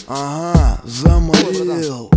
Ага, заморил.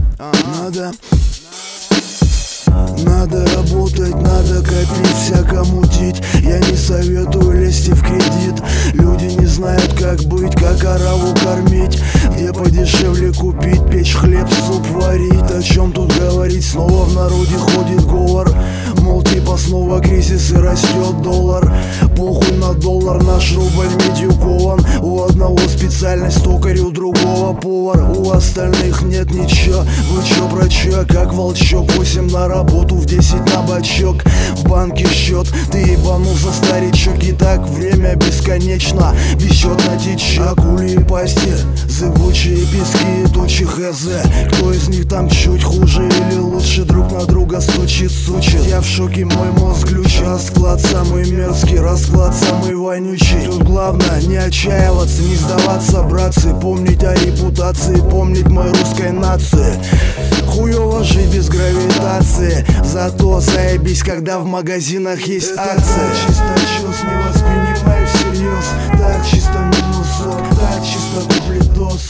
Надо работать, надо копить, всяко мутить. Я не советую лезть в кредит. Люди не знают, как быть, как ораву кормить, где подешевле купить, печь хлеб, суп варить. О чем тут говорить, снова в народе ходит говор, мол, типа снова кризис и растет доллар. Похуй на доллар, наш рубль медью кован. У одного специальность токарь, у другого повар, у остальных нет ничего. Вы чё про чё, как волчок? 8 на работу, в 10 на бачок, в банке счет. Ты ебанулся, старичок, и так время бесконечно, бесчетно течет. Акули и пасти, зыбучие пески, тучи хз. Кто из них там чуть хуже или лучше, друг на друга стучит, сучит. Я в шоке, мой мозг глючит. Расклад самый мерзкий, расклад самый вонючий. Тут главное не отчаиваться, не сдаваться, братцы. Помнить о репутации, помнить моей русской нации. Хуёво жить без гравитации, зато заебись, когда в магазинах есть акции. Чисто чёс, не воспринимай всерьез. Так чисто минусок, так чисто дублидос.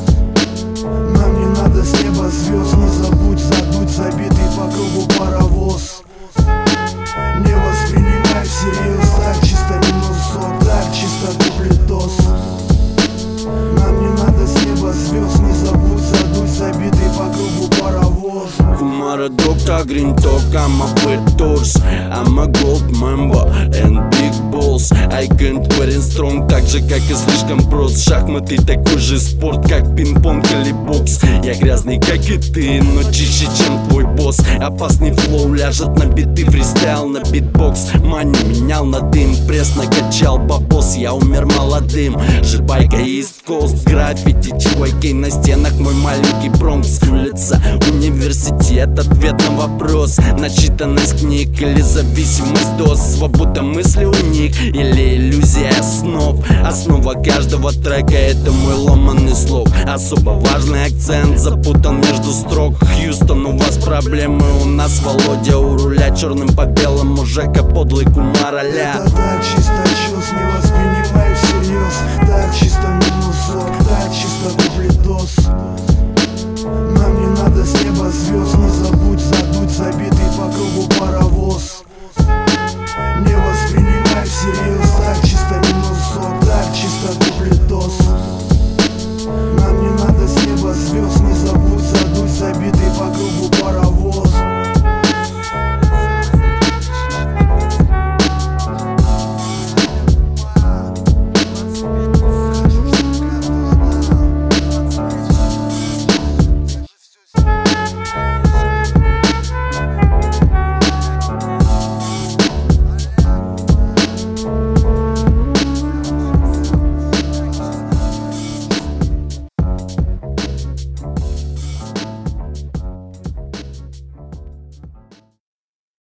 Нам не надо с неба звезд, не забудь задуть забитый по кругу паровоз. Не воспринимай всерьез. Так чисто минусок, так чисто дублидос. Нам не надо с неба звезд, не забудь задуть забитый по кругу паровоз. Kumara Dr. Green Talk, I'm a wet doors, I'm a gold member and big balls. I can't wear strong, так же как и слишком прост. Шахматы такой же спорт, как пинг-понг или бокс. Я грязный, как и ты, но чище, чем твой босс. Опасный флоу ляжет на биты, фристайл на битбокс. Мани менял на дым, пресс накачал бабос. Я умер молодым, жибайка East Coast. Граффити, чувайки на стенах, мой маленький Бронкс. Улица, университет, ответ на вопрос. Начитанность книг или зависимость доз. Свобода мысли у них или иллюзия снов. Основа каждого трека — это мой ломаный слог. Особо важный акцент запутан между строк. Хьюстон, у вас проблемы, у нас Володя у руля. Черным по белому Жека, подлый Кумар а-ля. Это так чисто чёс, не воспринимай всерьез. Так чисто